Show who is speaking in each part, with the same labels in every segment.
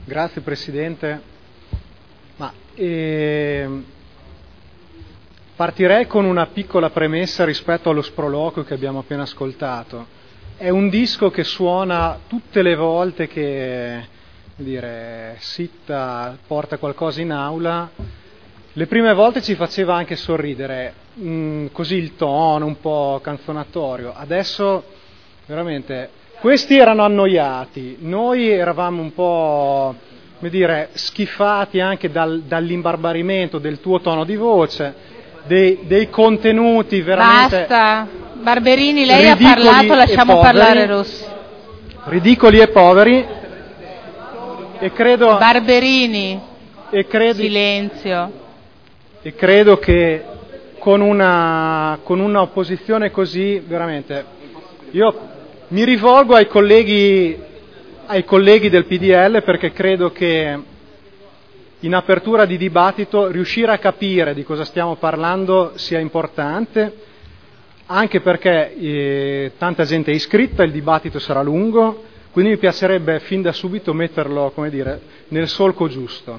Speaker 1: Grazie Presidente. Partirei con una piccola premessa rispetto allo sproloquio che abbiamo appena ascoltato. È un disco che suona tutte le volte che Sitta porta qualcosa in aula. Le prime volte ci faceva anche sorridere, così il tono un po' canzonatorio. Adesso veramente questi erano annoiati, noi eravamo un po' schifati anche dall'imbarbarimento del tuo tono di voce, dei contenuti veramente.
Speaker 2: Basta, Barberini, lei ha parlato, lasciamo parlare Rossi.
Speaker 1: Ridicoli e poveri. E credo.
Speaker 2: Barberini, silenzio.
Speaker 1: E credo che con una opposizione così, veramente, io mi rivolgo ai colleghi del PDL, perché credo che in apertura di dibattito riuscire a capire di cosa stiamo parlando sia importante, anche perché tanta gente è iscritta, il dibattito sarà lungo, quindi mi piacerebbe fin da subito metterlo, nel solco giusto.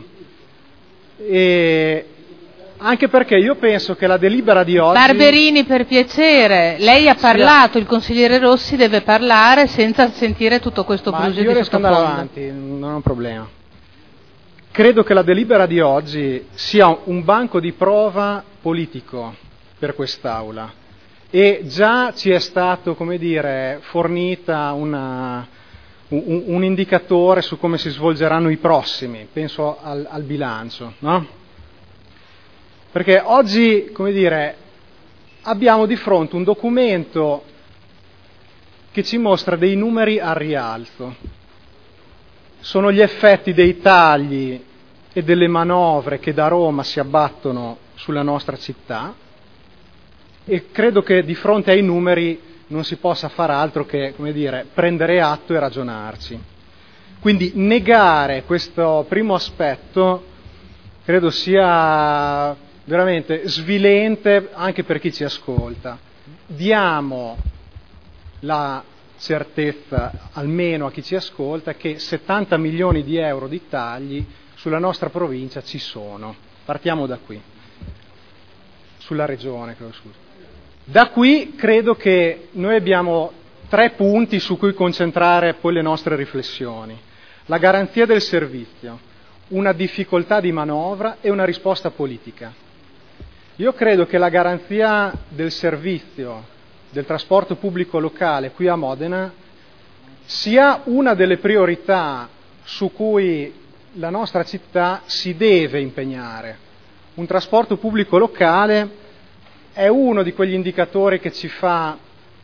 Speaker 1: E anche perché io penso che la delibera di oggi.
Speaker 2: Barberini, per piacere, lei ha parlato, il consigliere Rossi deve parlare senza sentire tutto questo brusio di sottofondo.
Speaker 1: Io riesco ad andare avanti, non è un problema. Credo che la delibera di oggi sia un banco di prova politico per quest'Aula, e già ci è stato, fornita un indicatore su come si svolgeranno i prossimi, penso al bilancio, no? Perché oggi, abbiamo di fronte un documento che ci mostra dei numeri al rialzo. Sono gli effetti dei tagli e delle manovre che da Roma si abbattono sulla nostra città, e credo che di fronte ai numeri non si possa far altro che, prendere atto e ragionarci. Quindi negare questo primo aspetto credo sia veramente svilente anche per chi ci ascolta. Diamo la certezza, almeno a chi ci ascolta, che 70 milioni di euro di tagli sulla nostra provincia ci sono. Partiamo da qui. Sulla regione, scusa. Da qui credo che noi abbiamo 3 punti su cui concentrare poi le nostre riflessioni. La garanzia del servizio, una difficoltà di manovra e una risposta politica. Io credo che la garanzia del servizio del trasporto pubblico locale qui a Modena sia una delle priorità su cui la nostra città si deve impegnare. Un trasporto pubblico locale è uno di quegli indicatori che ci fa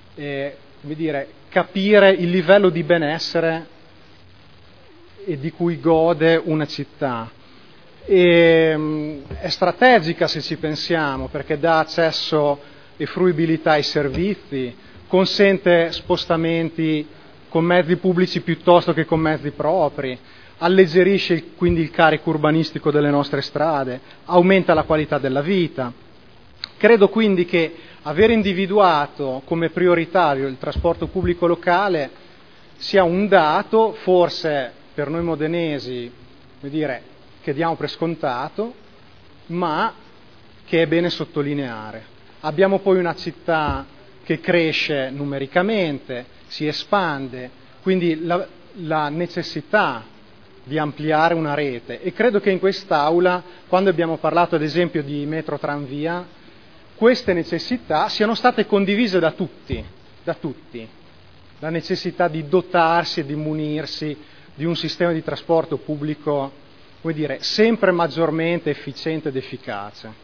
Speaker 1: capire il livello di benessere e di cui gode una città. È strategica se ci pensiamo, perché dà accesso e fruibilità ai servizi, consente spostamenti con mezzi pubblici piuttosto che con mezzi propri, alleggerisce quindi il carico urbanistico delle nostre strade, aumenta la qualità della vita. Credo quindi che aver individuato come prioritario il trasporto pubblico locale sia un dato, forse per noi modenesi, che diamo per scontato, ma che è bene sottolineare. Abbiamo poi una città che cresce numericamente, si espande, quindi la necessità di ampliare una rete, e credo che in quest'Aula, quando abbiamo parlato ad esempio di metro tranvia, queste necessità siano state condivise da tutti, la necessità di dotarsi e di munirsi di un sistema di trasporto pubblico sempre maggiormente efficiente ed efficace.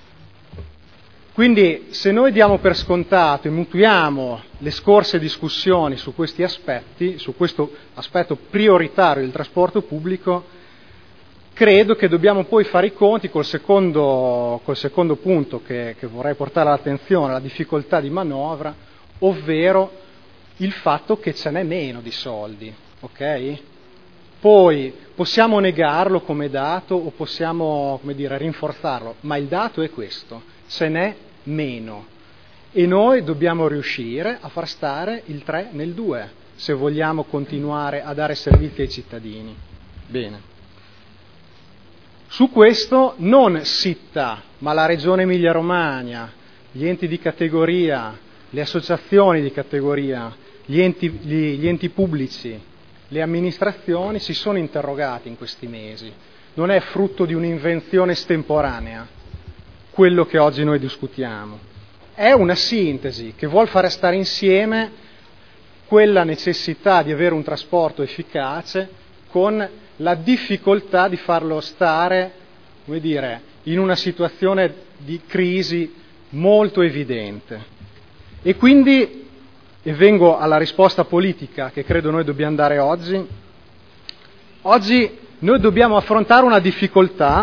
Speaker 1: Quindi se noi diamo per scontato e mutuiamo le scorse discussioni su questi aspetti, su questo aspetto prioritario del trasporto pubblico, credo che dobbiamo poi fare i conti col secondo punto che vorrei portare all'attenzione, la difficoltà di manovra, ovvero il fatto che ce n'è meno di soldi, ok? Poi possiamo negarlo come dato o possiamo, rinforzarlo, ma il dato è questo, ce n'è meno, e noi dobbiamo riuscire a far stare il 3 nel 2 se vogliamo continuare a dare servizi ai cittadini. Bene. Su questo non SITA, ma la Regione Emilia-Romagna, gli enti di categoria, le associazioni di categoria, gli enti pubblici, le amministrazioni si sono interrogati in questi mesi. Non è frutto di un'invenzione estemporanea quello che oggi noi discutiamo. È una sintesi che vuol fare stare insieme quella necessità di avere un trasporto efficace con la difficoltà di farlo stare, come dire, in una situazione di crisi molto evidente. E quindi, e vengo alla risposta politica che credo noi dobbiamo dare oggi noi dobbiamo affrontare una difficoltà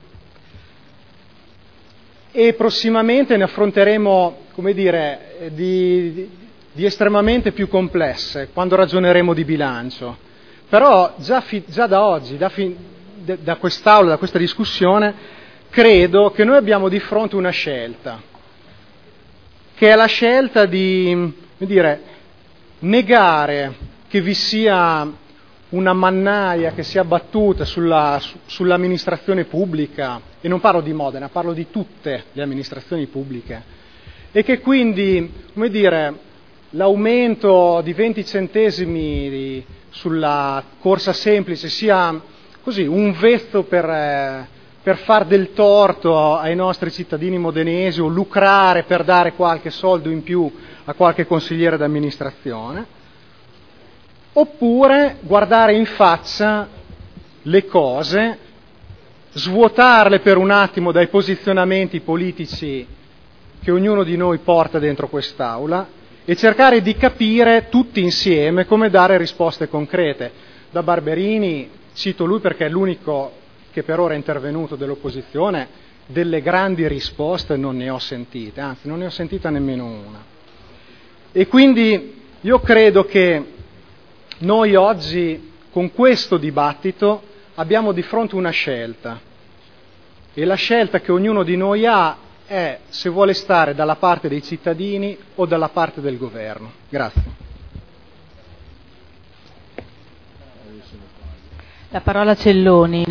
Speaker 1: e prossimamente ne affronteremo, come dire, di estremamente più complesse quando ragioneremo di bilancio. Però già da oggi, da quest'Aula, da questa discussione, credo che noi abbiamo di fronte una scelta, che è la scelta di, come dire, negare che vi sia una mannaia che sia abbattuta sull'amministrazione pubblica, e non parlo di Modena, parlo di tutte le amministrazioni pubbliche, e che quindi, come dire, l'aumento di 20 centesimi sulla corsa semplice sia così un vezzo per far del torto ai nostri cittadini modenesi o lucrare per dare qualche soldo in più a qualche consigliere d'amministrazione, oppure guardare in faccia le cose, svuotarle per un attimo dai posizionamenti politici che ognuno di noi porta dentro quest'Aula e cercare di capire tutti insieme come dare risposte concrete. Da Barberini, cito lui perché è l'unico che per ora è intervenuto dell'opposizione, delle grandi risposte non ne ho sentite, anzi non ne ho sentita nemmeno una. E quindi io credo che noi oggi con questo dibattito abbiamo di fronte una scelta, e la scelta che ognuno di noi ha è se vuole stare dalla parte dei cittadini o dalla parte del governo. Grazie.
Speaker 2: La parola a Celloni.